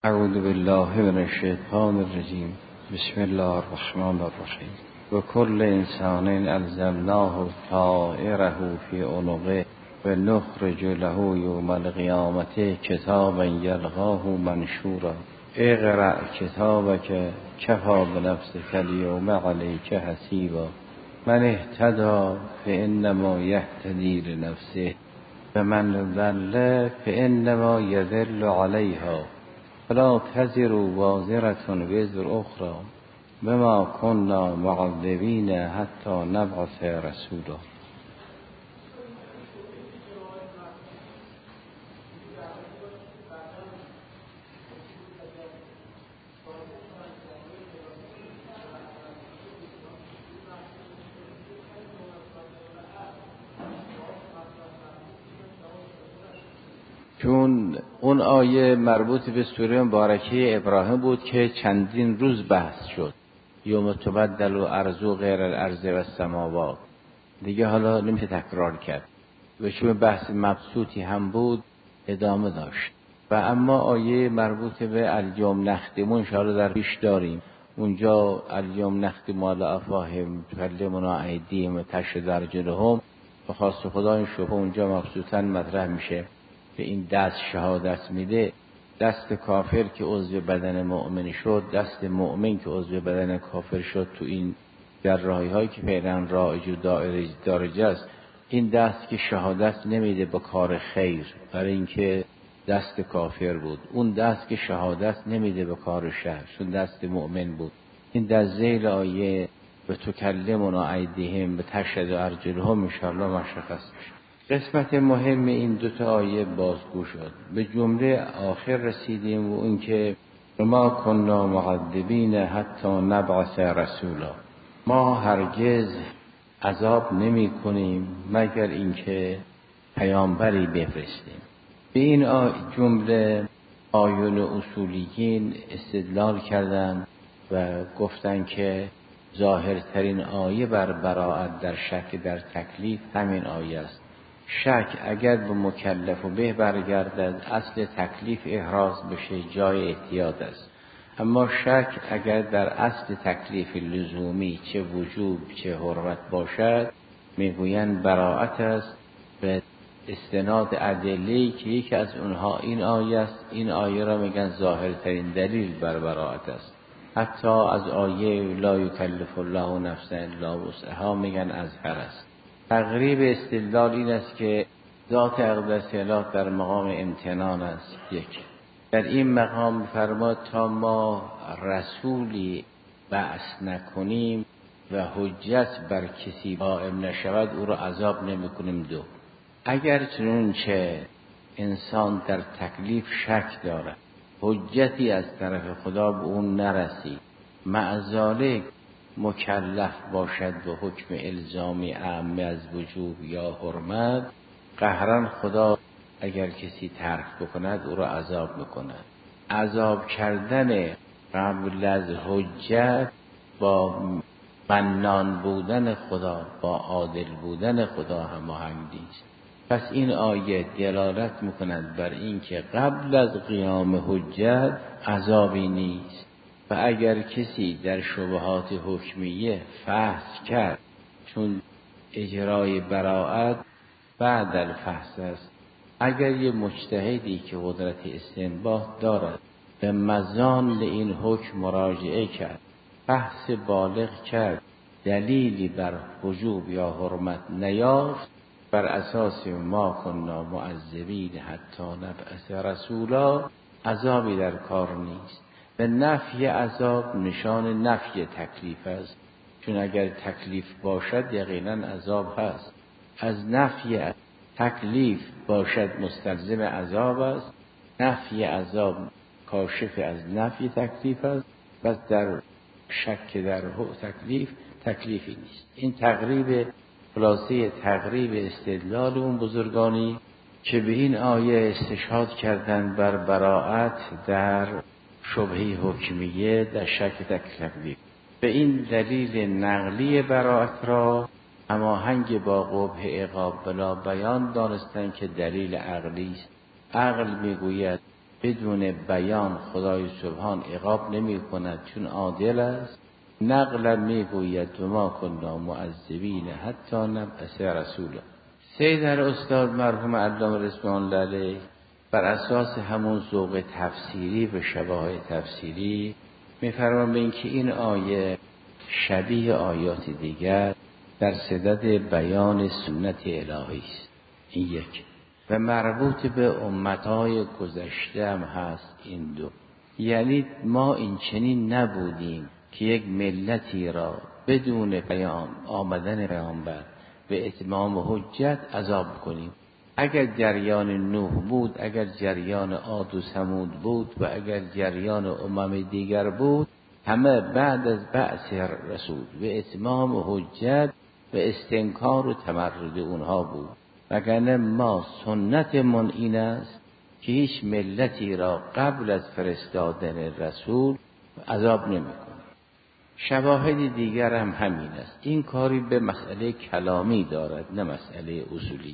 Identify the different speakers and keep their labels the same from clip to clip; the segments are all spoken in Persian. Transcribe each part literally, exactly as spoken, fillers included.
Speaker 1: اعوذ بالله من الشیطان الرجیم. بسم الله الرحمن الرحیم. و کل انسان الزمناه طائره فی عنقه و نخرج له یوم القیامة کتابا یلقاه منشورا اقرأ کتابک کفی بنفسک الیوم علیک حسیبا من اهتدی فانما یهتدی لنفسه و من ضل فانما یضل علیها فلا تزر وازرة وزر اخرى بما كنا معذبین حتی نبعث رسولا. چون اون آیه مربوط به سوره مبارکه ابراهیم بود که چندین روز بحث شد، یوم تبدل و ارض و غیر الارض و السماوات، دیگه حالا نمیشه تکرار کرد و چون بحث مبسوطی هم بود ادامه داشت. و اما آیه مربوط به الیوم نختم ان شاء الله در پیش داریم، اونجا الیوم نختم علی افواههم تکلمنا ایدیهم و تشهد ارجلهم به خواست خدا این شبه اونجا مبسوطاً مطرح میشه که این دست شهادت میده. دست کافر که عضو بدن مؤمن شد، دست مؤمن که عضو بدن کافر شد، تو این جراحی هایی که فعلا رایج و دارج است، این دست که شهادت نمیده به کار خیر برای اینکه دست کافر بود، اون دست که شهادت نمیده به کار شر چون دست مؤمن بود. این در ذیل آیه به تکلمنا ایدیهم به تشهد ارجلهم ان شاء الله مشخص میشه. قسمت مهم این دو تا آیه بازگو شد. به جمله آخر رسیدیم و اون که ما کنا معذبین حتی نبعث رسولا، ما هرگز عذاب نمی کنیم مگر اینکه پیامبری بفرستیم. به این جمله آیون اصولیین استدلال کردند و گفتند که ظاهرترین آیه بر براءت در شک در تکلیف همین آیه است. شک اگر به مکلف و به برگردد اصل تکلیف احراز بشه جای احتیاط است، اما شک اگر در اصل تکلیف لزومی چه وجوب چه حرمت باشد میگویند براءت است به استناد ادله‌ای که یکی از اونها این آیه است. این آیه را میگن ظاهرترین دلیل بر براءت است. حتی از آیه لا یکلف الله نفسا الا وسعها میگن اظهر است. تقریب استدلال این است که ذات اقدس الهی در مقام امتنان است. یک، در این مقام فرماد تا ما رسولی بعث نکنیم و حجت بر کسی قائم نشود او را عذاب نمی کنیم. دو، اگر چنانچه انسان در تکلیف شک دارد حجتی از طرف خدا به اون نرسید، مع ذالک مکلف باشد به حکم الزامی اعم از وجوب یا حرمت، قهرن خدا اگر کسی ترک بکند او را عذاب میکند. عذاب کردن قبل از حجت با منان بودن خدا، با عادل بودن خدا هماهنگی است. پس این آیه دلالت میکند بر این که قبل از قیام حجت عذابی نیست. و اگر کسی در شبهات حکمیه فحص کرد، چون اجرای براءت بعد الفحص است، اگر یه مجتهدی که قدرت استنباط دارد به مزان این حکم مراجعه کرد، بحث بالغ کرد، دلیلی بر وجوب یا حرمت نیافت، بر اساس ما کنا معذبین حتی نبعث رسولا عذابی در کار نیست. و نفی عذاب نشان نفی تکلیف است، چون اگر تکلیف باشد یقینا عذاب هست. از نفی تکلیف باشد مستلزم عذاب است، نفی عذاب کاشف از نفی تکلیف است. بس در شک در تکلیف تکلیفی نیست. این تقریب خلاصه تقریب استدلال اون بزرگانی که به این آیه استشهاد کردند بر براءت در شبهه حکمیه در شک تکلیف. به این دلیل نقلی براءت را هماهنگ با قبح عقاب بلا بیان دانستند که دلیل عقلی است. عقل میگوید بدون بیان خدای سبحان عقاب نمی کند چون عادل است. نقل می گوید ما کنا معذبین حتی نبعث رسولا. سید استاد مرحوم علامه رضوان الله علیه بر اساس همون ذوق تفسیری و شواهد تفسیری می‌فرمایند به اینکه این آیه شبیه آیات دیگر در صدد بیان سنت الهی است. این یک و مربوط به امتهای گذشته هم هست. این دو یعنی ما این چنین نبودیم که یک ملتی را بدون پیام آمدن پیامبر به اتمام حجت عذاب کنیم. اگر جریان نوح بود، اگر جریان عاد و ثمود بود و اگر جریان امم دیگر بود، همه بعد از بعث رسول به اتمام حجت و استنکار و تمرد اونها بود. وگرنه ما سنتمون این است که هیچ ملتی را قبل از فرستادن رسول عذاب نمی کنیم. شواهد دیگر هم همین است. این کاری به مسئله کلامی دارد نه مسئله اصولی.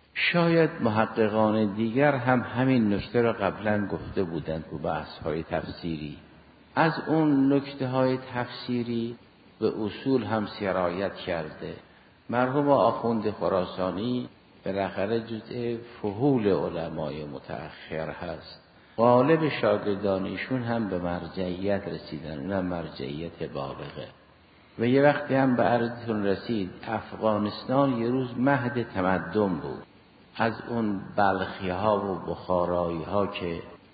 Speaker 1: شاید محققان دیگر هم همین نکته را قبلا گفته بودند تو بحث‌های تفسیری. از اون نکته‌های تفسیری به اصول هم سرایت کرده. مرحوم آخوند خراسانی بالاخره جزء فحول علمای متأخر هست. غالب شاگردان ایشون هم به مرجعیت رسیدن، اونم مرجعیت بالغه. و یه وقتی هم به عرضتون رسید افغانستان یه روز مهد تمدن بود. از اون بلخی ها و بخارایی ها که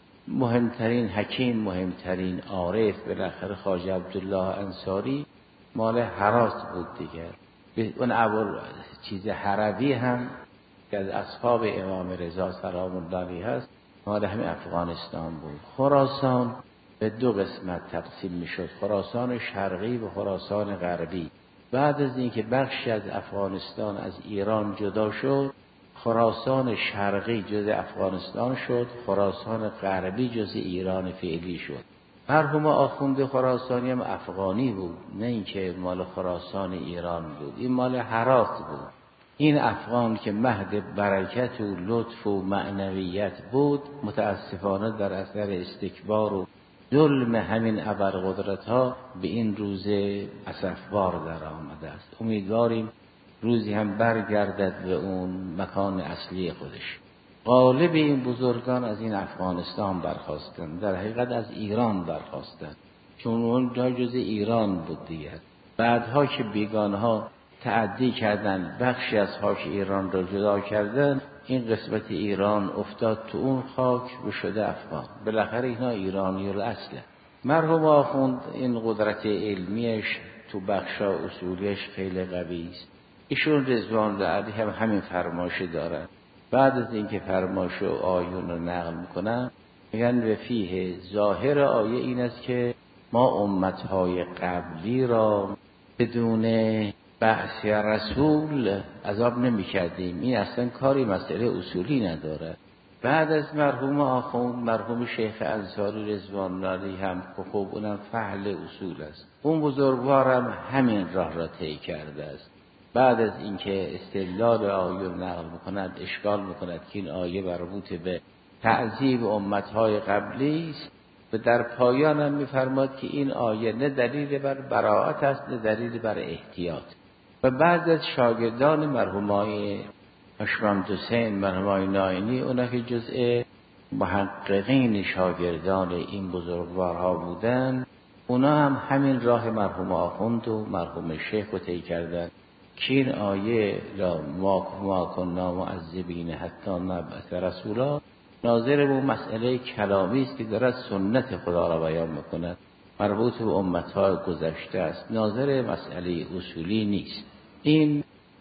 Speaker 1: مهمترین حکیم، مهمترین عارف بالاخره خواجه عبدالله انصاری مال هرات بود دیگر. اون اول چیز حربی هم که از اصحاب امام رضا سلام الله علیه هست مال همین افغانستان بود. خراسان به دو قسمت تقسیم میشد، خراسان شرقی و خراسان غربی. بعد از اینکه بخشی از افغانستان از ایران جدا شد، خراسان شرقی جز افغانستان شد، خراسان غربی جز ایران فعلی شد. مرحوم آخوند خراسانی هم افغانی بود، نه اینکه مال خراسان ایران بود، این مال هرات بود. این افغان که مهد برکت و لطف و معنویت بود، متاسفانه در اثر استکبار و ظلم همین ابرقدرت ها به این روز اسفبار در آمده است. امیدواریم روزی هم برگردد به اون مکان اصلی خودش. غالب این بزرگان از این افغانستان برخاستند، در حقیقت از ایران برخاستند، چون اون جا جز ایران بود دیگر. بعدها که بیگانها تعدی کردن، بخشی از خاک ایران را جدا کردن، این قسمت ایران افتاد تو اون خاک و شده افغان. بالاخره اینا ایرانی الاصله. مرحوم آخوند این قدرت علمیش تو بخشا اصولیش خیلی قوی است. ایشون رضوان الله علیه هم همین فرمایش دارن. بعد از اینکه فرمایش و آیون رو نقل میکنن میگن به فیه ظاهر آیه این است که ما امتهای قبلی را بدون بعث رسول عذاب نمی کردیم. این اصلا کاری مسئله اصولی نداره. بعد از مرحوم آخوند مرحوم شیخ انصاری رضوان الله علیه هم خوب اونم فعل اصول است. اون بزرگوارم همین راه را طی کرده است. بعد از اینکه استدلال آیه نقل میکند اشکال میکند که این آیه مربوط به تعذیب امتهای قبلی است و در پایان هم میفرماد که این آیه نه دلیل بر براءت است نه دلیل بر احتیاط. و بعد از شاگردان مرحومای حشمت حسین مرحومای ناینی، اونا که جزء محققین شاگردان این بزرگوارها بودن، اونا هم همین راه مرحوم آخوند و مرحوم شیخ رو طی کردن که این آیه لا ما کنا معذبین حتی نبعث رسولا ناظر به مسئله کلامی است که دارد سنت خدا را بیان میکند، مربوط به امتهای گذشته است، ناظر مسئله اصولی نیست. این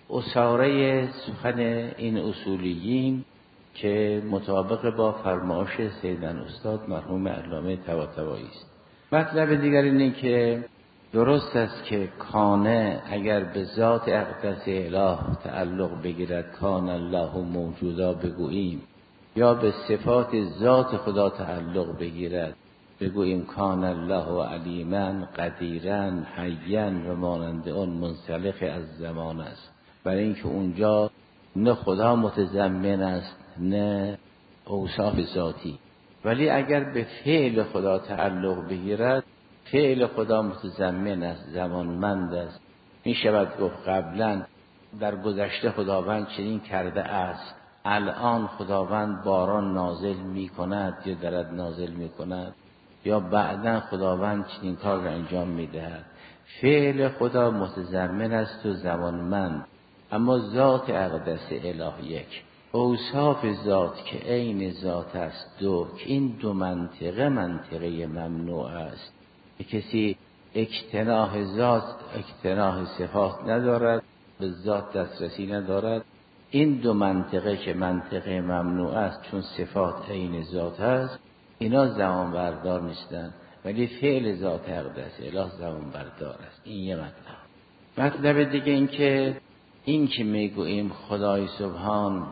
Speaker 1: اساره سخن این اصولیین که مطابق با فرمایش سیدن استاد مرحوم علامه طباطبایی است. مطلب دیگر اینه که درست است که کانه اگر به ذات اقدس اله تعلق بگیرد کان الله موجودا بگوییم، یا به صفات ذات خدا تعلق بگیرد بگوییم کان الله علیما قدیرا حیا و مانند اون منسلخ از زمان است، برای اینکه اونجا نه خدا متضمن است نه اوصاف ذاتی. ولی اگر به فعل خدا تعلق بگیرد، فعل خدا متضمن است، زمانمند است. می شود گفت قبلا در گذشته خداوند چنین کرده است، الان خداوند باران نازل می کند یا دارد نازل می کند، یا بعداً خداوند چنین کار را انجام می دهد. فعل خدا متضمن است و زمانمند، اما ذات اقدس اله یک. اوصاف ذات که عین ذات است دو، که این دو منطقه منطقه ممنوع است. کسی اکتناح ذات اکتناح صفات ندارد، به ذات دسترسی ندارد. این دو منطقه که منطقه ممنوع است، چون صفات عین ذات است، اینا زمان بردار نیستند، ولی فعل ذات اقدس اله زمان بردار است. این یه مطلب. مطلب دیگه این که این که میگوییم خدای سبحان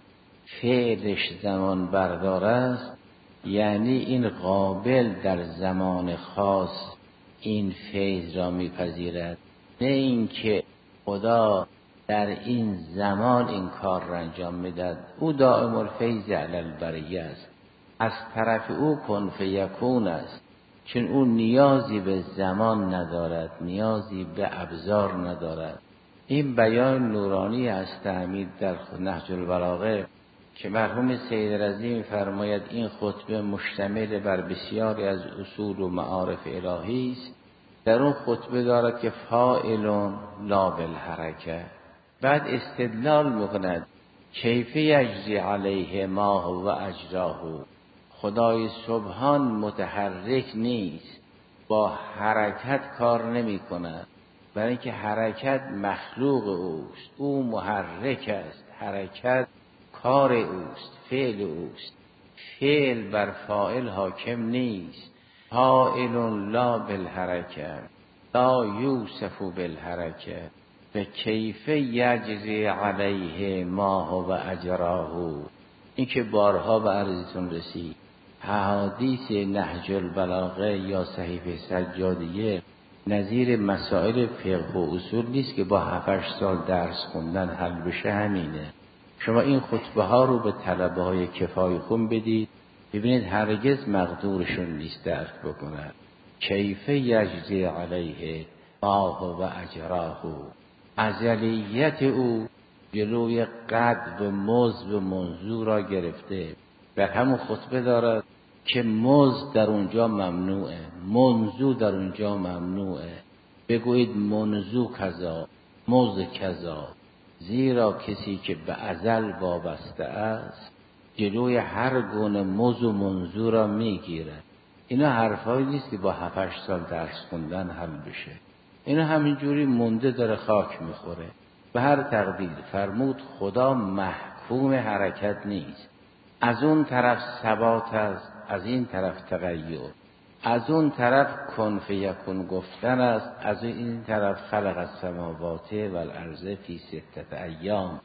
Speaker 1: فعلش زمان بردار است، یعنی این قابل در زمان خاص این فیض را میپذیرد، نه اینکه خدا در این زمان این کار را انجام میدهد. او دائم الفیض علی البریه است، از طرف او کن فیکون است، چون او نیازی به زمان ندارد، نیازی به ابزار ندارد. این بیان نورانی است تعمید در نهج البلاغه که مرحوم سید رضی می‌فرماید این خطبه مشتمل بر بسیاری از اصول و معارف الهی است. در اون خطبه دارد که فاعل لا بالحرکه، بعد استدلال می‌کند کیف یجری علیه ما و اجراه. خدای سبحان متحرک نیست، با حرکت کار نمی کند، برای اینکه حرکت مخلوق اوست، او محرک است، حرکت کار اوست، فعل اوست. فعل بر فاعل حاکم نیست. فاعل لا بالحرکه لا یوصف بالحرکه به کیف یجری علیه ما و اجراه. این که بارها به عرضتون رسید، احادیث نهج البلاغه یا صحیفه سجادیه نظیر مسائل فقه و اصول نیست که با هفت سال درس خوندن حل بشه. همینه. شما این خطبه ها رو به طلبه های کفای خون بدید، ببینید هرگز مقدورشون نیست درک بکنن. کیف یجزی علیه ما و اجراه، ازلیت او جلوی قد و مزد و منظور را گرفته. در همون خطبه دارد که مزد در اونجا ممنوعه، منظور در اونجا ممنوعه. بگویید منظور کذا، مزد کذا، زیرا کسی که به ازل وابسته است جلوی هر گونه مزد و منظور را میگیره. اینا حرفایی نیست که با هفت سال درس خوندن حل بشه. اینا همینجوری مونده داره خاک میخوره. به هر تقدیر فرمود خدا محکوم حرکت نیست. از اون طرف ثبات است، از این طرف تغییر. از اون طرف کن فیکون گفتن است، از این طرف خلق السماوات و الارض فی ستة ایام.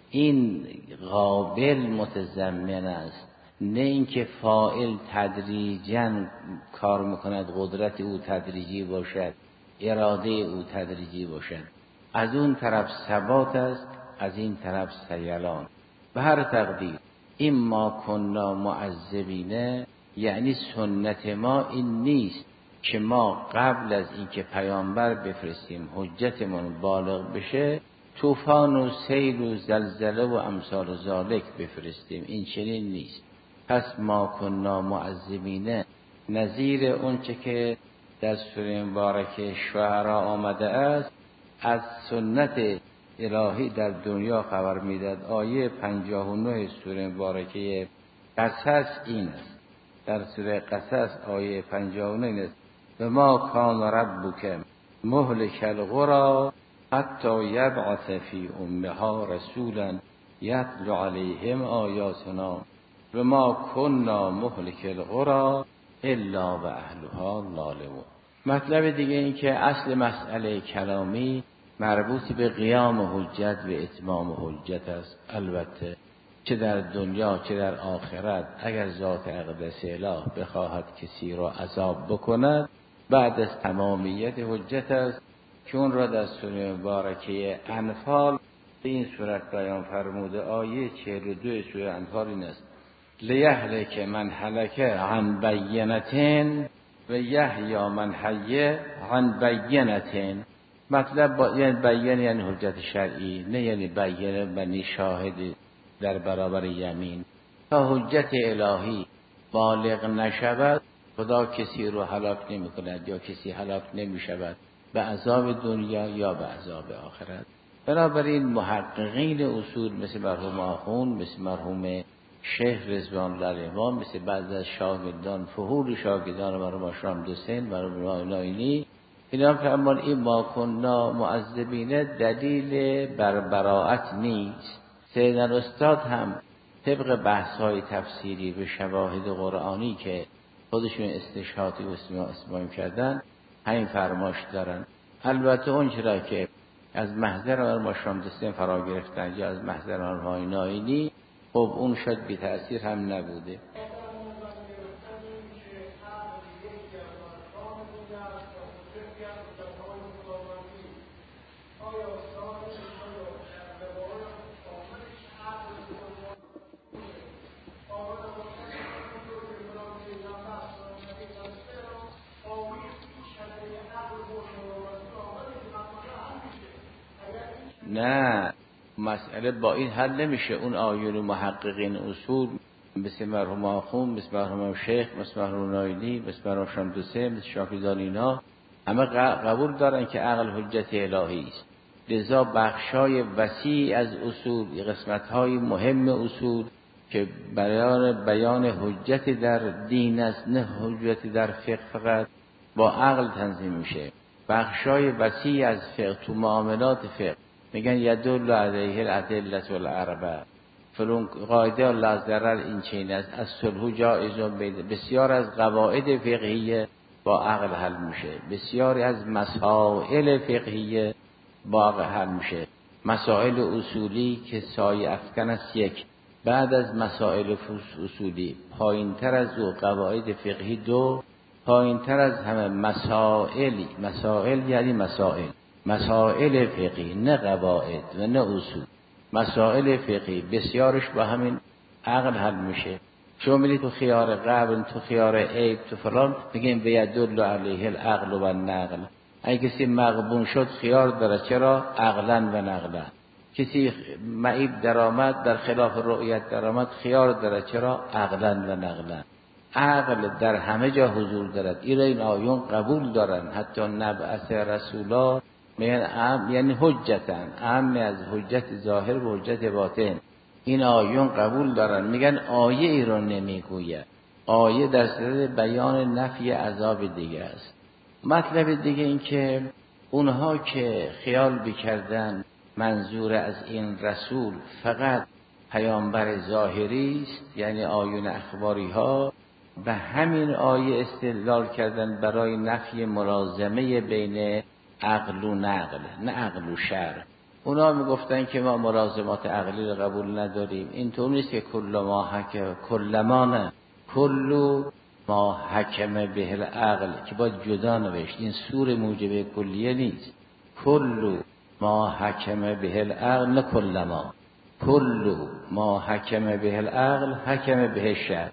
Speaker 1: این قابل متضمن است، نه اینکه فاعل تدریجاً کار میکند، قدرت او تدریجی باشد، اراده او تدریجی باشد. از اون طرف ثبات است، از این طرف سیلان. به هر تقدیر این ما کنا معذبینه، یعنی سنت ما این نیست که ما قبل از اینکه پیامبر بفرستیم حجتمون بالغ بشه طوفان و سیل و زلزله و امثال ذالک بفرستیم. این چنین نیست. پس ما کنا معذبینه نظیر اون چه که در سوره مبارکه شعرا آمده است، از سنت الهی در دنیا خبر میداد. آیه پنجاه و نه سوره مبارکه قصص این است. در سوره قصص آیه پنجاه و نه است: و ما کان ربک مهلک القری حتی یبعث فی امها رسولا یتلو علیهم آیاتنا و ما کنا مهلک القری الا و اهلها ظالمون. مطلب دیگه این که اصل مسئله کلامی مربوط به قیام حجت و اتمام حجت است. البته چه در دنیا چه در آخرت اگر ذات اقدس اله بخواهد کسی را عذاب بکند بعد از تمامیت حجت است، که اون را در سوره مبارکه انفال به این صورت بیان فرموده. آیه چهل و دو سوره انفال این است: لیهلک من هلک عن بینتین و یحیی من حی عن بینتین. مطلب با یعنی بیان یعنی حجت شرعی، نه یعنی بیان بنی شاهد در برابر یمین. تا حجت الهی بالغ نشود خدا کسی رو هلاک نمی کند یا کسی هلاک نمی شود به عذاب دنیا یا به عذاب آخرت. بنابراین محققین اصول مثل مرحوم آخوند، مثل مرحوم شیخ رضوان الله علیه، مثل بعض از شاگردان فحول شاگردان مرحوم شامد حسین، مرحوم ناینی، اینا فرمان این ما کننا معذبین دلیل بر براءت نیست. سید استاد هم طبق بحث‌های تفسیری به شواهد قرآنی که خودشون استشهادی و اسمایم کردن همین فرماش دارن. البته اون چرا که از محضر مرحوم شامد حسین فرا گرفتن یا از محضر مرحوم ناینی، خب اون شاید بی تأثیر هم نبوده. نه، مسئله با این حل نمیشه. اون آیون محققین اصول مثل مرحوم آخوند، مثل مرحوم شیخ، مثل مرحوم ناینی، مثل مرحوم شامد حسین، مثل شافیدان، اینا همه قبول دارن که عقل حجت الهی است. لذا بخشای وسیع از اصول، قسمت‌های مهم اصول که بیان بیان حجت در دین است، نه حجت در فقه فقط، با عقل تنظیم میشه. بخشای وسیع از فقه تو معاملات فقه میگن یدل علیه الادله الاربعه، فلون قاعده لا ضرر این چین است، از صلح جایز. بسیار از قواعد فقهیه با عقل حل میشه، بسیاری از مسائل فقهیه با عقل حل میشه. مسائل اصولی که سایه افکن است یک، بعد از مسائل اصولی پایین تر از دو قواعد فقهی دو، پایین تر از همه مسائلی، مسائل یعنی مسائل مسائل فقهی، نه قواعد و نه اصول، مسائل فقهی بسیارش با همین عقل حل میشه. شما میدید تو خیار قبل، تو خیار عیب، تو فلان میگیم بیدل علیه العقل و النقل. اگه کسی مغبون شد خیار داره، چرا؟ عقلا و نقلا. کسی معیب درآمد، در خلاف رؤیت درآمد، خیار داره، چرا؟ عقلا و نقلا. عقل در همه جا حضور دارد. این این آیون قبول دارن. حتی نبعث رسولا یعنی حجتن، اهم از حجت ظاهر و حجت باطن. این آیون قبول دارن، میگن آیه ای رو نمیگوید. آیه در صدد بیان نفی عذاب دیگه است. مطلب دیگه این که اونها که خیال بکردن منظور از این رسول فقط پیامبر ظاهری است، یعنی آیون اخباری ها، به همین آیه استدلال کردن برای نفی ملازمه بین عقل و نقل، نه عقل و شرع. اونا میگفتن که ما ملازمات عقلی رو قبول نداریم. اینطور نیست که کل ما حکم کل ما نه کل ما حکم به العقل که باید جدا نوشت. این سور موجب کلیه نیست. کل ما حکم به العقل نه کل ما. کل ما حکم به العقل حکم به شرع.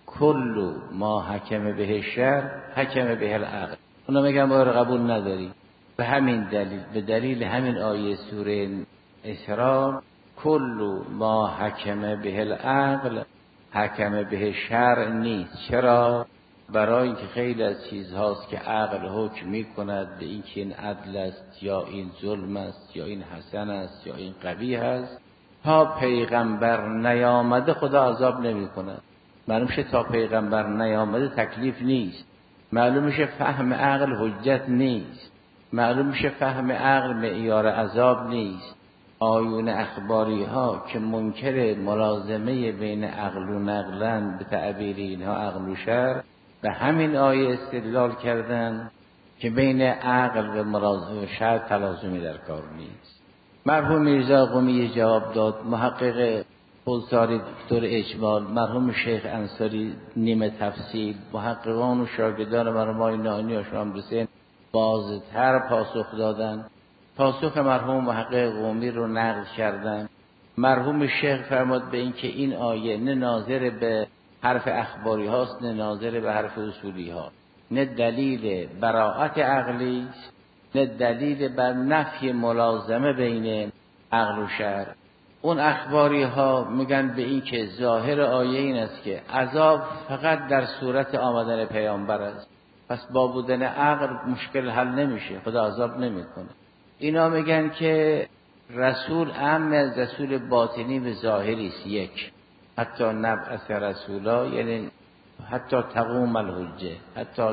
Speaker 1: کل ما حکم به شرع حکم به العقل. اونا میگن ما رو قبول نداریم. به همین دلیل، به دلیل همین آیه سوره اسراء، کل ما حکم به العقل حکم به شرع نیست. چرا؟ برای اینکه خیلی از چیزهاست که عقل حکم میکند به این که این عدل است یا این ظلم است یا این حسن است یا این قبیح است، تا پیغمبر نیامده خدا عذاب نمی کند. معلوم شه تا پیغمبر نیامده تکلیف نیست. معلوم شه فهم عقل حجت نیست. معلوم میشه فهم عقل معیار عذاب نیست. آیون اخباری ها که منکر ملازمه بین عقل و نقلن، به تعبیر اینها عقل و شرع، به همین آیه استدلال کردن که بین عقل و ملازمه شرع تلازمی در کار نیست. مرحوم میرزا قمی جواب داد. محقق خودساری دکتر اجمال، مرحوم شیخ انصاری نیمه تفصیل، محققان و شاگردان مرحوم ناینی و شامد حسین بازتر پاسخ دادن. پاسخ مرحوم محقق قمی رو نقل کردن. مرحوم شیخ فرمود به این که این آیه نه ناظر به حرف اخباری هاست، نه ناظر به حرف اصولی ها، نه دلیل براءت عقلی است، نه دلیل بر نفی ملازمه بین عقل و شرع. اون اخباری ها میگن به این که ظاهر آیه این است که عذاب فقط در صورت آمدن پیامبر است، پس با بودن عقل مشکل حل نمیشه، خدا عذاب نمیکنه. اینا میگن که رسول اعم از رسول باطنی و ظاهری است، یک حتی نبعث رسولا، یعنی حتی تقوم الحجه، حتی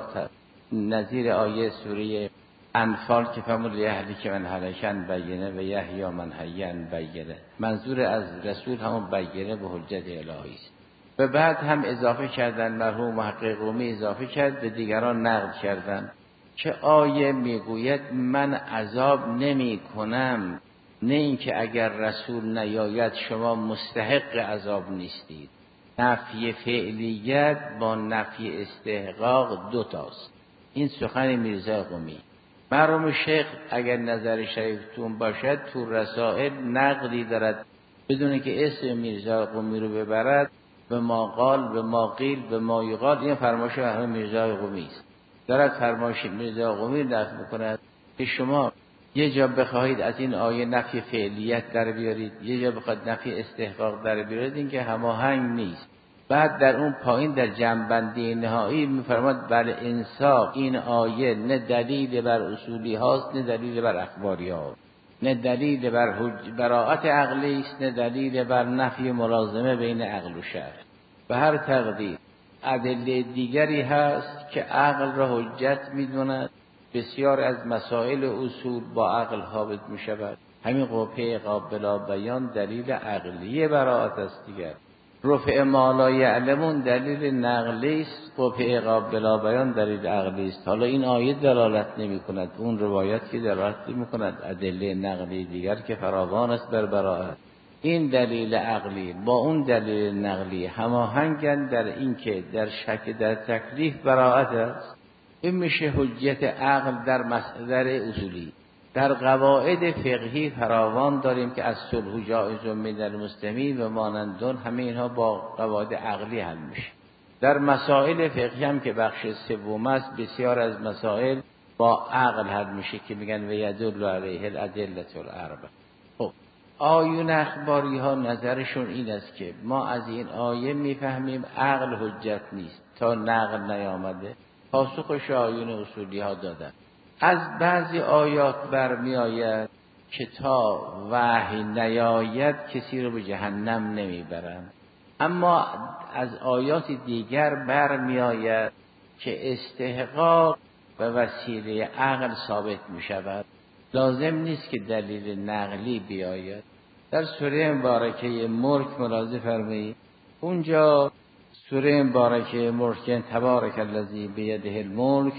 Speaker 1: نظیر آیه سوره انفال که فرمود یهلی که من هلکن بینه و یحیی من حیان بینه، منظور از رسول همون بینه به حجت الهی است. و بعد هم اضافه کردن، مرحوم محقق قمی اضافه کرد، به دیگران نقل کردن که آیه میگوید من عذاب نمی کنم، نه اینکه اگر رسول نیاید شما مستحق عذاب نیستید. نفی فعلیت با نفی استحقاق دو تاست. این سخن میرزا قمی. مرحوم شیخ اگر نظر شریفتون باشد تو رسائل نقلی دارد بدون که اسم میرزا قمی رو ببرد، به ما قال، به ما قیل، به ما یقال، این فرمایش مرحوم میرزا قمی است. دارد فرمایش میرزا قمی نقل میکند که شما یه جا بخواهید از این آیه نفی فعلیت در بیارید، یه جا بخواهید نفی استحقاق در بیارید، این که هماهنگ نیست. بعد در اون پایین در جنبندی نهایی میفرماد بر انصاف این آیه نه دلیل بر اصولی هاست، نه دلیل بر اخباری ها، نه دلیل بر حج... براءت عقلی است، نه دلیل بر نفی ملازمه بین عقل و شرع. به هر تقدیر ادله دیگری هست که عقل را حجت میدوند. بسیار از مسائل اصول با عقل ثابت می شود. همین قوه قابل بیان دلیل عقلی براءت است دیگر. رفع ما لا یعلمون دلیل نقلی است، قوه قابل بیان دلیل عقلی است. حالا این آیه دلالت نمی کند، اون روایت که دلالت می کند ادله نقلی دیگر که فراوان است بر براءت. این دلیل عقلی با اون دلیل نقلی هماهنگند در این که در شک در تکلیف براءت است. این میشه حجت عقل در مصدر اصولی. در قواعد فقهی فراوان داریم که از صلح جایز من المسلمین و مانندون، همه اینها با قواعد عقلی حل میشه. در مسائل فقهی هم که بخش سوم است بسیار از مسائل با عقل حل میشه که میگن و یدل علیه الادله الاربع. خب آیون اخباری ها نظرشون این است که ما از این آیه میفهمیم عقل حجت نیست تا نقل نیامده. پاسخش آیون اصولی ها دادن. از بعضی آیات برمی آید که تا وحی نیاید کسی رو به جهنم نمیبرند، اما از آیات دیگر برمی آید که استحقاق و وسیله عقل ثابت می شود، لازم نیست که دلیل نقلی بیاید. در سوره مبارکه ملک ملاحظه فرمایید، اونجا سوره مبارکه ملک تبارک الذی بیده الملک،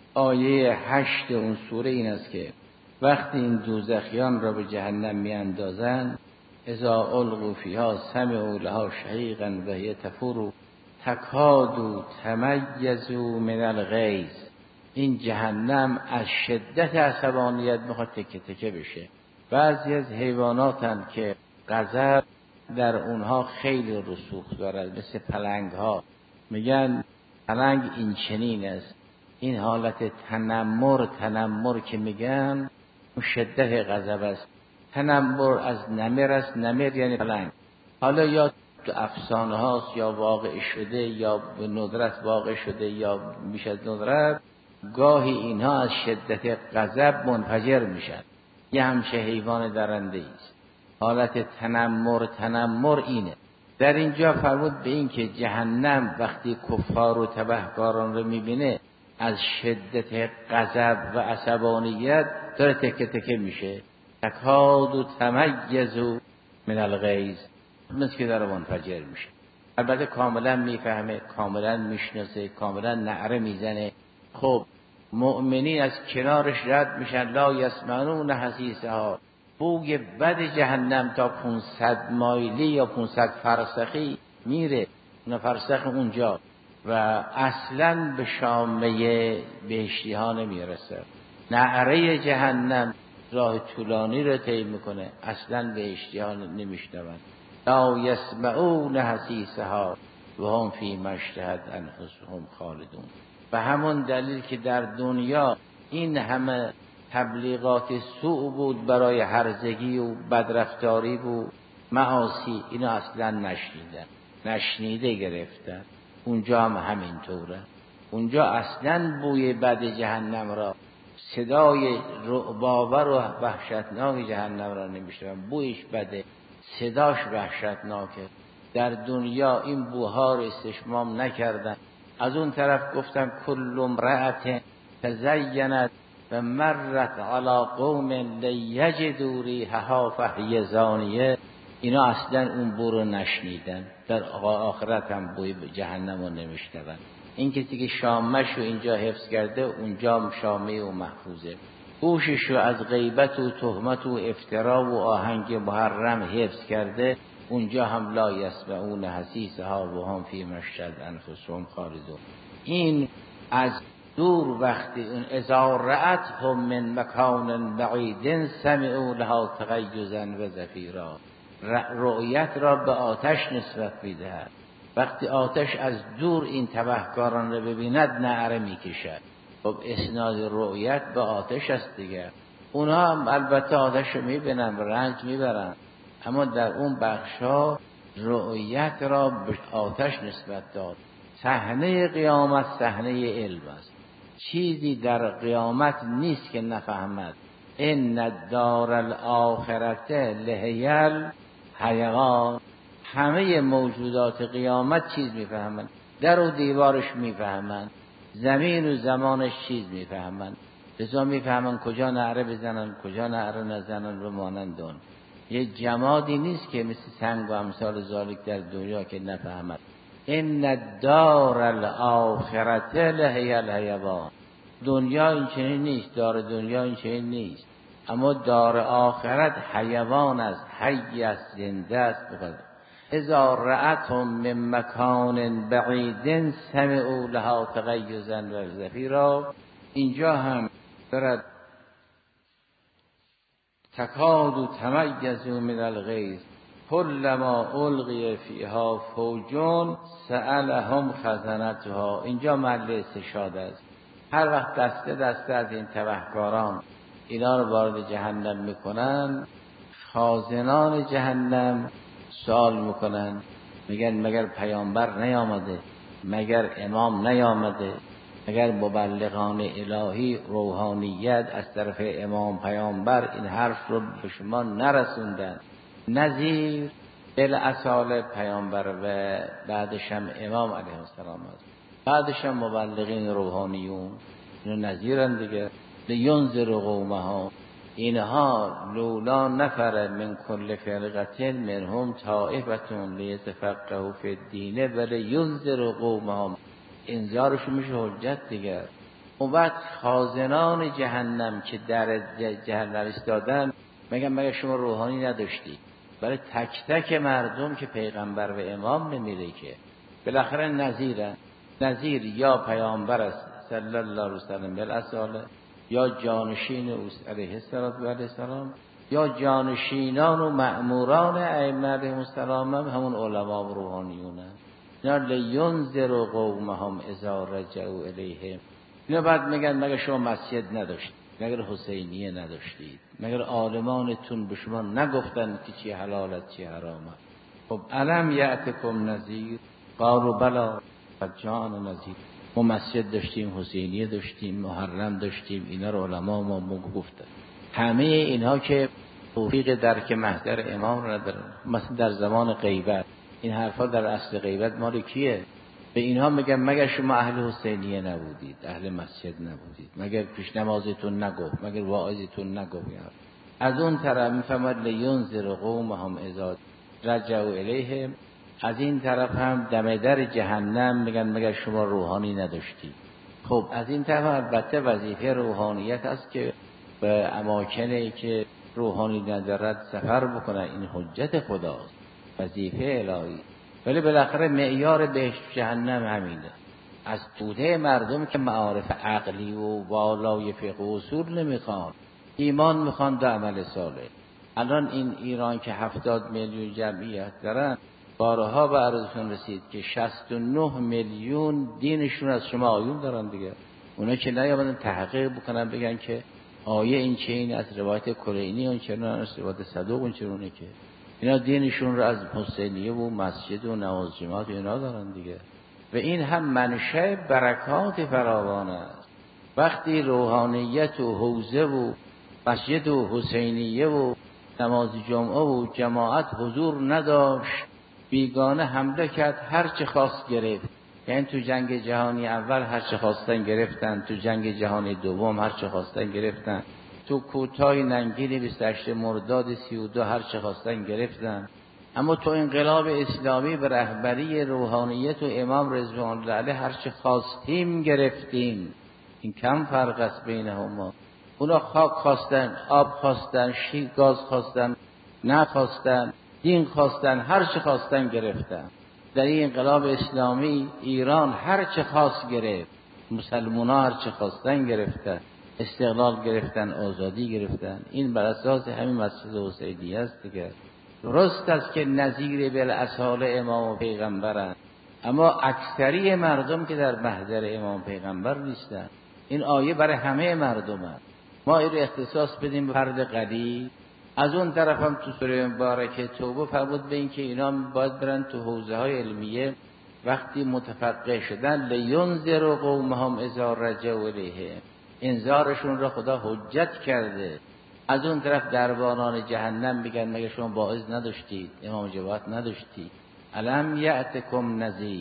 Speaker 1: آیه هشت اون سوره این است که وقتی این دوزخیان را به جهنم می اندازند، اذا القوا فیها سمعوا لها شهیقا و هی تفور تکاد تمیز من الغیظ. این جهنم از شدت عصبانیت میخواد تکه تکه بشه. بعضی از حیواناتند که غضب در اونها خیلی رسوخ دارد، مثل پلنگ ها. میگن پلنگ این چنین است، این حالت تنمر تنمر که میگن شدت غضب است. تنمر از نمر است، نمر یعنی پلنگ. حالا یا تو افسانه هاست یا واقع شده یا به ندرت واقع شده یا بیش از ندرت، گاهی اینها از شدت غضب منفجر میشن. یه همچه حیوان درنده است. حالت تنمر تنمر اینه. در اینجا فرمود به این که جهنم وقتی کفار و تبهکاران رو میبینه از شدت غضب و عصبانیت داره تکه تکه میشه. تکاد و تمیز من الغیظ، مثل که داره منفجر میشه. البته کاملا میفهمه، کاملا میشناسه، کاملا نعره میزنه. خب مؤمنین از کنارش رد میشن، لا یسمعون حسیسها، بوی بد جهنم تا پانصد مایلی یا پانصد فرسخی میره، اون فرسخ اونجا و اصلا به شامه بهشتی ها نمیرسه. نعره جهنم راه طولانی رو طی میکنه، اصلا بهشتی ها نمیشنون. لا یسمعون حسیسها، و هم فی ما اشتهت انفسهم خالدون. به همون دلیل که در دنیا این همه تبلیغات سوء بود برای هرزگی و بدرفتاری و معاصی، اینا اصلا نشنیدن، نشنیده گرفتن. اونجا هم همینطوره. اونجا اصلا بوی بد جهنم را، صدای رعب‌آور و وحشتناک جهنم را نمیشنون. بویش بده، صداش وحشتناکه. در دنیا این بوها رو استشمام نکردن. از اون طرف گفتن کل امرأة تزینت و مرت علی قوم لیجدوا ریحها فهی زانیه. اینا اصلا اون بو رو نشنیدن. در آخرت هم بوی جهنم رو نمیشنون. این کسی که شامش رو اینجا حفظ کرده اونجا شامه و محفوظه. گوشش رو از غیبت و تهمت و افترا و آهنگ محرم حفظ کرده اونجا هم لا یسمعون حسیسها و هم فی ما اشتهت انفسهم خالدون. این از دور وقتی اون اذا رأتهم من مکان بعید سمعوا لها تغیظا و زفیرا، رؤیت را به آتش نسبت میدهد. وقتی آتش از دور این تبهکاران را ببیند نعره میکشد. خب اسناد رؤیت به آتش است دیگه. اونها هم البته آتش رو میبینن، رنج میبرن، اما در اون بخشا رؤیت را به آتش نسبت داد. صحنه قیامت صحنه علم است. چیزی در قیامت نیست که نفهمد. ان الدار الاخرت لهیل حیوان. همه موجودات قیامت چیز میفهمند. در و دیوارش میفهمند، زمین و زمانش چیز میفهمند. لذا میفهمند کجا نعره بزنن کجا نعره نزنن و مانند اون. یه جمادی نیست که مثل سنگ و امثال ذالک در دنیا که نفهمد. ان الدار الاخرت لهی الحیوان. دنیا این چنین نیست، دار دنیا این چنین نیست، اما دار آخرت حیوان است، حی است، زنده است. اذا رأتهم من مکان بعید سمعوا لها تغیظا و زفیرا. اینجا هم دارد تکاد تمیز من الغیظ کلما القی فیها فوج سألهم خزنتها. اینجا محل استشهاد است. هر وقت دسته دسته از این تبهکاران اینا رو وارد جهنم میکنن، خازنان جهنم سوال میکنن، میگن مگر پیامبر نیامده، مگر امام نیامده، مگر مبلغان الهی روحانیت از طرف امام پیامبر این حرف رو به شما نرسوندن؟ نذیر بالاصاله پیامبر و بعدش هم امام علیه السلام است، بعدش هم مبلغین روحانیون، اینو نذیرن دیگه. لینذر قومها. اینها لولا نفر من کل فرقة منهم طائفة لیتفقهوا فی الدین ولینذر قومهم. انذارشون میشه حجت دیگه. اون وقت خازنان جهنم که در جهنم ایستادن میگن مگه شما روحانی نداشتی؟ برای تک تک مردم که پیغمبر و امام نمیره که بالاخره نذیرن. نذیر یا پیامبر است صلی الله علیه وسلم بالاصاله، یا جانشین او علیه السلام، یا جانشینان و مأموران ائمه علیهم السلام هم همون علما و روحانیون هم. اینا لینذر قومهم اذا رجعوا الیهم. اینا بعد میگن مگه شما مسجد نداشتید، مگر حسینیه نداشتید، مگر عالمانتون به شما نگفتن که چی حلال است چی حرام است؟ خب الم یأتکم نذیر قالوا بلی قد جاءنا نذیر. ما مسجد داشتیم، حسینیه داشتیم، محرم داشتیم، اینا رو علما ما گفتن. همه اینها که توفیق درک محضر امام رو ندارن. مثلا در زمان غیبت این حرفا در اصل غیبت مال کیه؟ به اینها میگن مگر شما اهل حسینیه نبودید، اهل مسجد نبودید، مگر پیش نمازتون نگفت، مگر واعظتون نگفت؟ از اون طرف میفهمد لینذر قومهم اذا رجعوا الیهم. از این طرف هم دم در جهنم میگن مگر شما روحانی نداشتید. خب از این طرف البته وظیفه روحانیت است که به اماکنی که روحانی ندارد سفر بکنه، این حجت خداست، وظیفه الهی. ولی بالاخره معیار بهشت جهنم همینه. از توده مردم که معارف عقلی و والای فقه و اصول نمیخوان، ایمان میخوان و عمل صالح. الان این ایران که هفتاد میلیون جمعیت دارن، بارها به عرضتون رسید که شصت و نه میلیون دینشون از شما آیون دارن دیگه. اونا که نیامدن تحقیق بکنن بگن که آیه این چه، این از روایت کلینی اون چه، از روایت صدوق اون چرونه، که اینا دینشون رو از حسینیه و مسجد و نماز جماعت و اینا دارن دیگه. و این هم منشأ برکات فراوان است. وقتی روحانیت و حوزه و مسجد و حسینیه و نماز جمعه و جماعت حضور نداشت، بیگانه حمله کرد، هر چه خواست گرفت. یعنی تو جنگ جهانی اول هر چه خواستن گرفتن، تو جنگ جهانی دوم هر چه خواستن گرفتن، تو کوتاه ننگین بیست و هشت مرداد سی و دو هر چه خواستن گرفتن. اما تو انقلاب اسلامی به رهبری روحانیت و امام رضوان الله علیه هر چه خواستیم گرفتیم. این کم فرق است بینهما. اونا خاک خواستن، آب خواستن، شیر گاز خواستن، نخواستن، دین خواستن، هر چه خواستن گرفتن. در این انقلاب اسلامی ایران هر چه خواست گرفت، مسلمان ها هر چه خواستن گرفتن، استقلال گرفتن، آزادی گرفتن. این بر اساس همین مسجد حسینیه است دیگه. درست است که نظیر بالاصحاب امام و پیغمبرند، اما اکثری مردم که در محضر امام پیغمبر نیستند. این آیه برای همه مردم است. ما این رو اختصاص بدیم به فرد قلیل. از اون طرف هم تو سوره مبارکه توبه فرمود به این که اینا باید برن تو حوزه های علمیه، وقتی متفقه شدن لینذروا قومهم اذا رجعوا الیهم، انذارشون را خدا حجت کرده. از اون طرف دربانان جهنم میگن مگه شما واعظ نداشتید، امام جماعت نداشتید؟ الم یأتکم نذیر.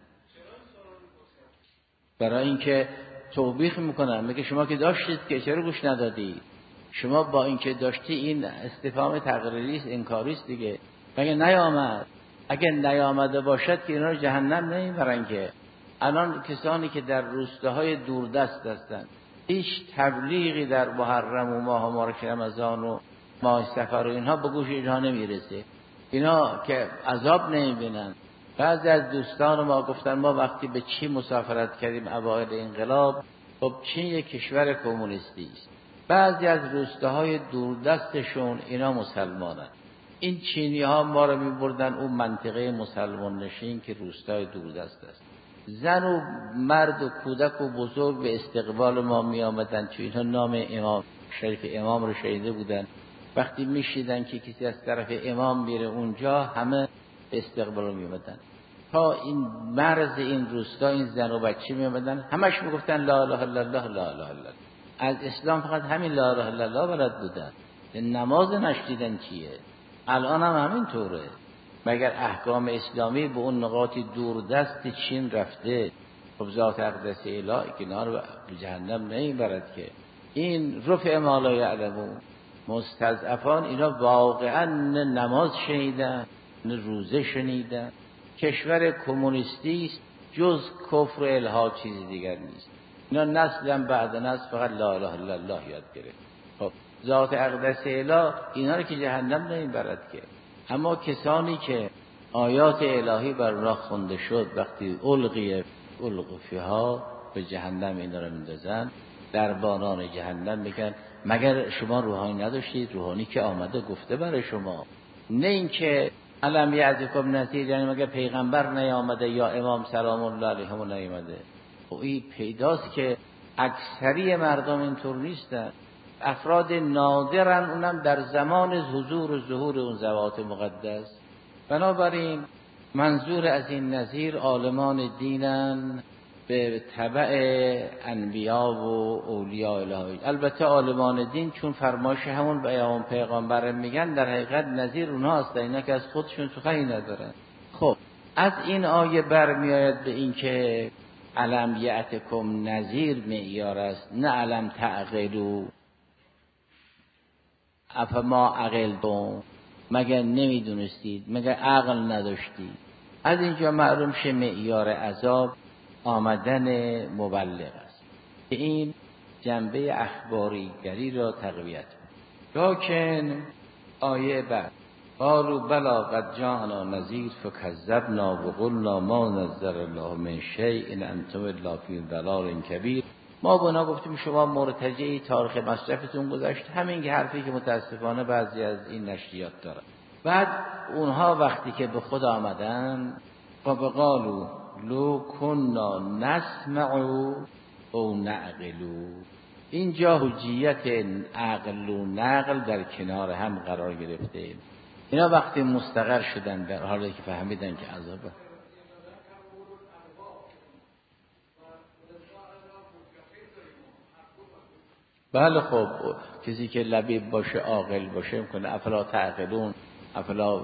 Speaker 1: برای اینکه توبیخ میکنن، میگه شما که داشتید که چرا گوش ندادید؟ شما با اینکه داشتی، این استفهام تقریری است، انکاری است دیگه. مگه نیامد؟ اگه نیامده باشد که اینا رو جهنم نمیبرن که. الان کسانی که در روستاهای دوردست هستند، هیچ تبلیغی در محرم و ماه مبارک رمضان و ماه سفر و اینها به گوش اینها نمیرسه. اینا که عذاب نمیبینن. بعضی از دوستان ما گفتن ما وقتی به چین مسافرت کردیم اوایل انقلاب، خب چین یک کشور کمونیستی است. بعضی از روستاهای دوردستشون اینا مسلمانن. این چینی ها ما رو میبردن اون منطقه مسلمان نشین که روستای دوردست است. زن و مرد و کودک و بزرگ به استقبال ما می آمدن، چون اینها نام امام شریف امام رو شنیده بودن. وقتی میشیدن که کسی از طرف امام میره اونجا، همه به استقبال می آمدن. تا این مرز این روستا این زن و بچه می آمدن، همش میگفتن لا اله الا الله لا اله الا الله. از اسلام فقط همین لا اله الا الله بلد بودن، نماز نشدیدن چیه. الان هم همین طوره. مگر احکام اسلامی به اون نقاط دوردست چین رفته؟ خب ذات اقدس الهی کنار به جهنم نمیبرد که. این رفع ما لا یعلمون، مستضعفان اینا واقعا نه نماز شنیدن نه روزه شنیدن. کشور کمونیستی است، جز کفر و الحاد چیزی دیگر نیست. اینا نسلا بعد نسل فقط لا اله الا الله یاد گرفت. خب ذات اقدس الهی اینا رو که جهنم نمیبرد که. اما کسانی که آیات الهی بر راه خونده شد، وقتی القی القفیها به جهنم اینا رو میندازن، دربانان جهنم میگن مگر شما روحانی نداشتید؟ روحانی که آمده گفته برای شما، نه اینکه الم یأتکم نذیر، یعنی مگر پیغمبر نیامده یا امام سلام الله علیهم نیامده. خب این پیداست که اکثری مردم اینطور نیستن. افراد نادرن، اونم در زمان حضور و ظهور اون ذوات مقدس. بنابراین منظور از این نظیر عالمان دینن به تبع انبیا و اولیاء الهی. البته عالمان دین چون فرمایش همون بیان پیغمبر میگن، در حقیقت نظیر اونها هستن، اینا که از خودشون سخنی ندارن. خب از این آیه برمیآید به این که الم یأتکم نذیر معیار است، نه الم تعقلوا افما عقلتم، مگر نمیدونستید، مگر عقل نداشتید. از اینجا معلوم شه معیار عذاب آمدن مبلغ است که این جنبه اخباریگری را تقویت کنه. لکن آیه بعد قالوا بلی قد جاءنا نذیر فکذبنا و قلنا ما نزل الله من شیء ان انتم الا فی ضلال کبیر. ما به اونا گفتیم شما مرتجعی، تاریخ مصرفتون گذشت، همین حرفی که متاسفانه بعضی از این نشریات دارن. بعد اونها وقتی که به خود آمدن و بقالو لو کنا نسمع او نعقلو، اینجا حجیت عقل و نقل در کنار هم قرار گرفته. اینا وقتی مستقر شدن در حالی که فهمیدن که عذابه. بله خب کسی که لبیب باشه عاقل باشه میکنه افلا تعقلون افلا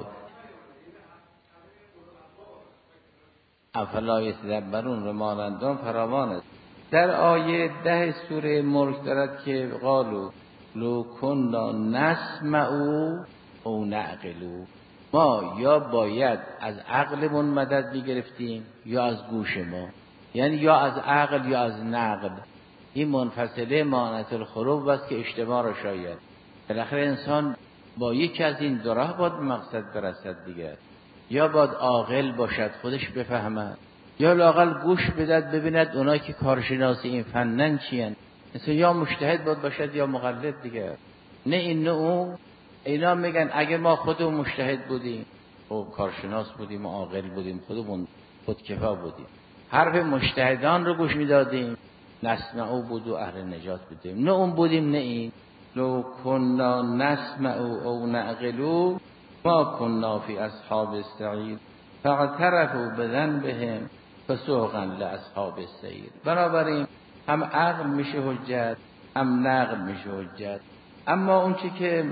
Speaker 1: افلا یتدبرون و مانندان فراوان است. در آیه ده سوره ملک دارد که قالو لو کنا نسمع او نعقلو، ما یا باید از عقلمون مدد میگرفتیم یا از گوش ما، یعنی یا از عقل یا از نقل. این منفصله مانعت الخروب است که اشتباه را شاید. بالاخره انسان با یکی از این دو راه باید مقصد برسد دیگر، یا باید عاقل باشد خودش بفهمد، یا لااقل گوش بدهد ببیند اونایی که کارشناس این فنن چیان، مثلا یا مجتهد باید باشد یا مقلد دیگر. نه این نه اون. اینا میگن اگه ما خودمون مجتهد بودیم و کارشناس بودیم و عاقل بودیم خودمون خودکفا بودیم حرف مجتهدان رو گوش میدادیم نسمعو بود و اهل نجات بودیم. نه اون بودیم نه این. لو کنا نسمع او نعقلو ما کنا فی اصحاب السعیر فاعترفوا بذنبهم فسوقا لاصحاب السعیر. بنابراین هم عقل میشه حجت هم نقل میشه حجت. اما اون چی که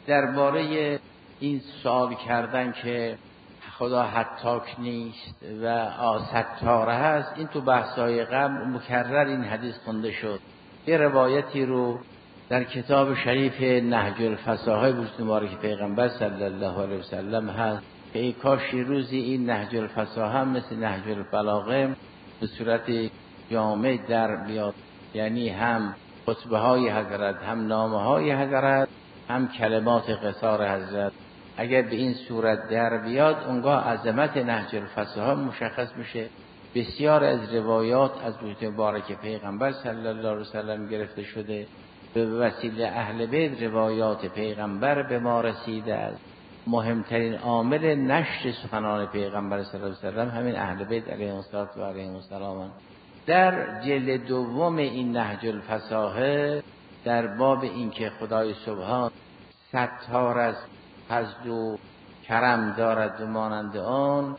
Speaker 1: درباره این سوال کردن که خدا حتاک نیست و ستاره هست، این تو بحث‌های قبل مکرر این حدیث خونده شد. یه روایتی رو در کتاب شریف نهج الفصاحه وجود مبارک پیغمبر صلی الله علیه و سلم هست که ای کاش روزی این نهج الفصاحه هم مثل نهج البلاغه به صورت جامع در بیاد، یعنی هم خطبه های حضرت هم نامه های حضرت هم کلمات قصار حضرت اگر به این صورت در بیاد اونگاه عظمت نهج الفصاحه مشخص میشه. بسیار از روایات از وجود مبارک پیغمبر صلی الله علیه و سلم گرفته شده، به وسیله اهل بیت روایات پیغمبر به ما رسیده است. مهمترین عامل نشر سخنان پیغمبر صلی الله علیه و سلم همین اهل بیت علیهم الصلوة و علیهم السلام. در جلد دوم این نهج الفصاحه در باب اینکه خدای سبحان ستار از فضل و کرم دارد و مانند آن،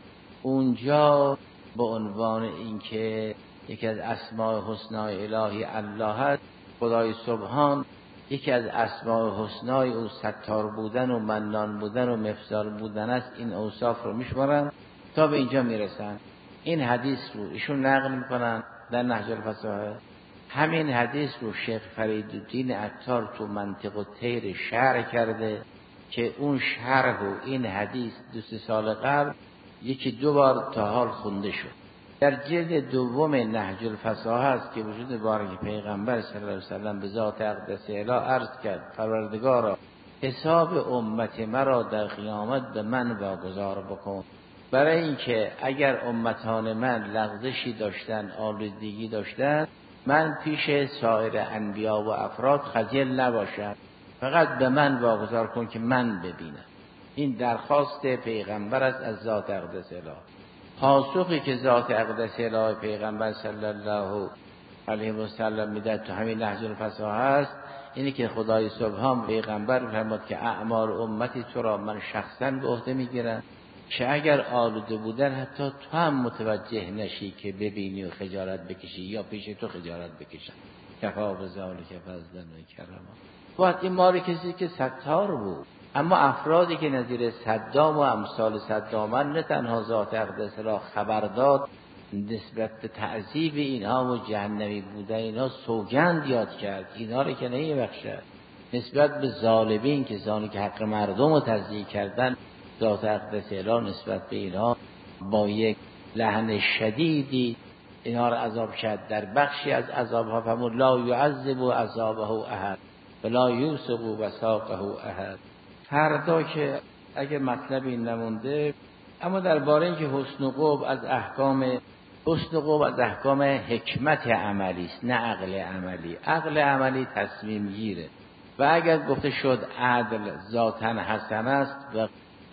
Speaker 1: اونجا به عنوان اینکه یکی از اسماء حسنای الهی الله است، خدای سبحان یکی از اسماء حسنای او ستار بودن و منان بودن و مفضل بودن است. این اوصاف رو میشمارن تا به اینجا میرسن. این حدیث رو ایشون نقل میکنن در نهج الفصاحه. همین حدیث رو شیخ فریدالدین عطار تو منطق الطیر شرح کرده که اون شرح و این حدیث دو سه سال قبل یکی دو بار تا حال خونده شد. در جلد دوم نهج الفصاحه است که وجود مبارک پیغمبر صلی الله علیه و سلم به ذات اقدس اله عرض کرد پروردگارا حساب امت مرا در قیامت به من واگذار بکن، برای اینکه اگر امتان من لغزشی داشتن آلودگی داشتن من پیش سایر انبیا و افراد خجل نباشم، فقط به من واگذار کن که من ببینم. این درخواست پیغمبر است از ذات اقدس اله. پاسخی که ذات اقدس اله پیغمبر صلی الله علیه و سلم میده تو همین نهج الفصاحه است، اینی که خدای سبحان پیغمبر فرمود که اعمال امتی تو را من شخصا به عهده میگیرم که اگر آلوده بودن حتی تو هم متوجه نشی که ببینی و خجالت بکشی یا پیش تو خجالت بکشن. کفا بذالک فضلا و کرما. باید این مال کسی که ستار بود. اما افرادی که نظیر صدام و امثال صدامن نه تنها ذات اقدس را خبر داد نسبت به تعذیب اینها و جهنمی بودن اینها سوگند یاد کرد، اینها رو که نمیبخشد. نسبت به ظالمین که زانی که حق مردم رو تضییع کردن ذات اقدس اله نسبت به اینها با یک لعن شدیدی اینها را عذاب کرد. در بخشی از عذابها فرمود لا یعذب عذابه احد ولا یوثق وثاقه احد. فردا که اگه مطلبی نمونده، اما درباره اینکه حسن و قبح از احکام حسن و قبح از احکام حکمت عملی است نه عقل عملی. عقل عملی تصمیم گیره و اگر گفته شد عدل ذاتاً حسن است و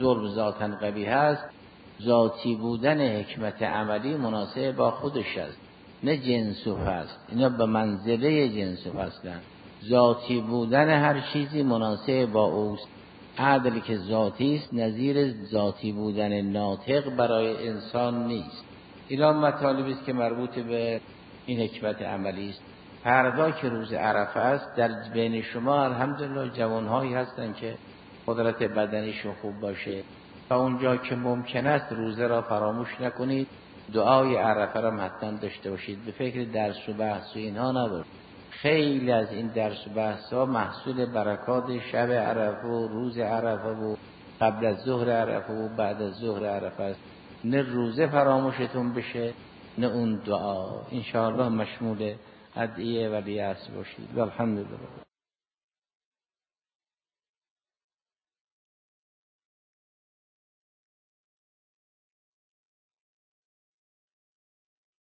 Speaker 1: ظلم ذاتاً قبیح است، ذاتی بودن حکمت عملی مناسب با خودش است، نه جنس و فصل. اینا به منزله جنس و فصلند. ذاتی بودن هر چیزی مناسب با اوست. عدل که ذاتی است نظیر ذاتی بودن ناطق برای انسان نیست. اینا مطالبی است که مربوط به این حکمت عملی است. فردا که روز عرفه است، در بین شما الحمدلله جوانهایی هستند که قدرت بدنیشون خوب باشه، تا اونجا که ممکن است روزه را فراموش نکنید، دعای عرفه را حتما داشته باشید. به فکر درس و بحث و اینها نباشید. خیلی از این درس و بحث ها محصول برکات شب عرفه و روز عرفه و قبل از ظهر عرفه و بعد از ظهر عرفه است. نه روزه فراموشتون بشه نه اون دعا. انشاءالله مشمول ادعیه و بیعص باشید. الحمدلله.